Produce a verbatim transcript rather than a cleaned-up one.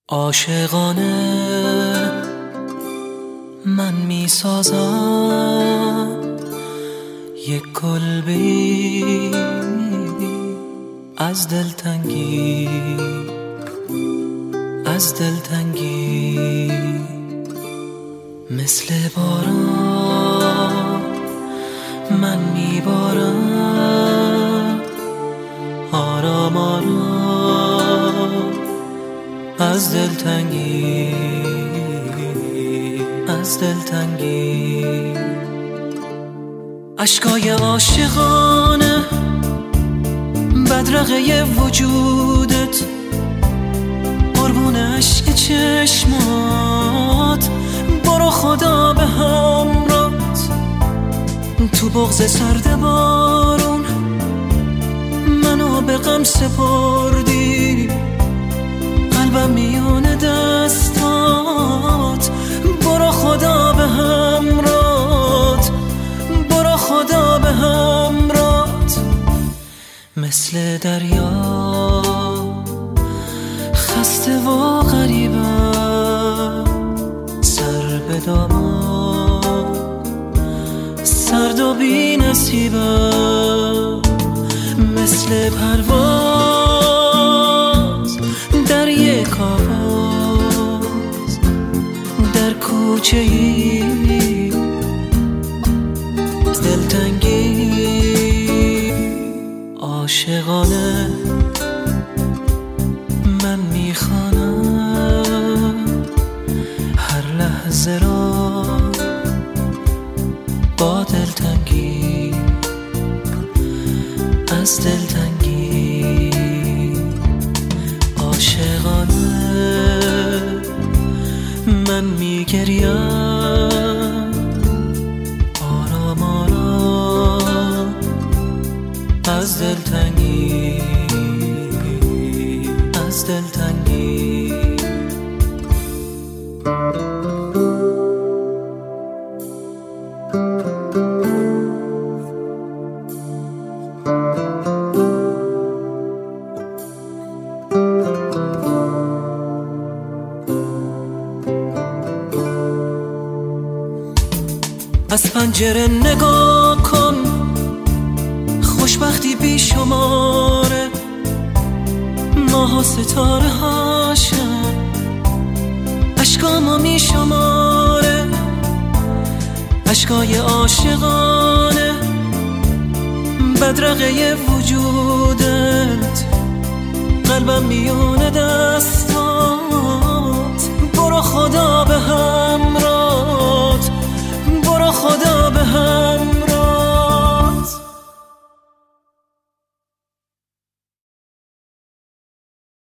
عاشقانه من می سازم یک کلبه‌ای از دلتنگی از دلتنگی مثل باران من می بارم آرام آرام از دلتنگی از دلتنگی اشکای عاشقانه بدرقه وجودت قربون عشق چشمات برو خدا به همراهت تو بغض سرد بارون منو به غم سپردی قلبم میون دستات برو خدا به همراهت برو خدا به همراهت مثل دریا خسته و غریبم سر به دامان سرد و بی نصیبم مثل پرواز در یک آواز در کوچه ای دلتنگی عاشقانه من میخوانم هر لحظه را با دلتنگی از دلتنگی عاشقانه من میگریم آرام آرام از دلتنگی از دلتنگی از پنجره نگاه کن خوشبختی بی شماره ماه و ستاره هاشم اشکامو می شماره اشکای عاشقانه بدرقه وجودت قلبم میونه دستا